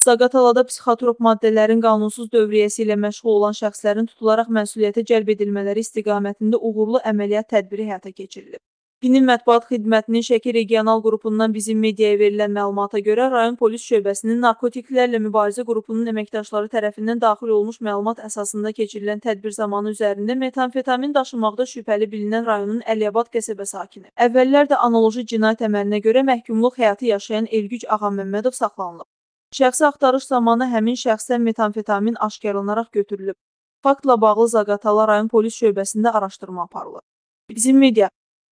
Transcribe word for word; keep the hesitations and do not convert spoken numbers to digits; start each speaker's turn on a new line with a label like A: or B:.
A: Zaqatalada psixotrop maddələrin qanunsuz dövriyyəsi ilə məşğul olan şəxslərin tutularaq məsuliyyətə cəlb edilmələri istiqamətində uğurlu əməliyyat tədbiri həyata keçirilib. PİNİN mətbuat xidmətinin Şəki regional qrupundan bizim mediaya verilən məlumata görə, rayon polis şöbəsinin narkotiklərlə mübarizə qrupunun əməkdaşları tərəfindən daxil olmuş məlumat əsasında keçirilən tədbir zamanı üzərində metamfetamin daşımaqda şübhəli bilinən rayonun Əliyabad qəsəbə sakini. Əvvəllər də analoji cinayət əməlinə görə məhkumluq həyatı yaşayan Elgüc Ağaməmmədov saxlanılıb. Şəxsi axtarış zamanı həmin şəxsdən metamfetamin aşkarlanaraq götürülüb. Faktla bağlı Zaqatala rayon polis şöbəsində araşdırma aparılır. Bizim media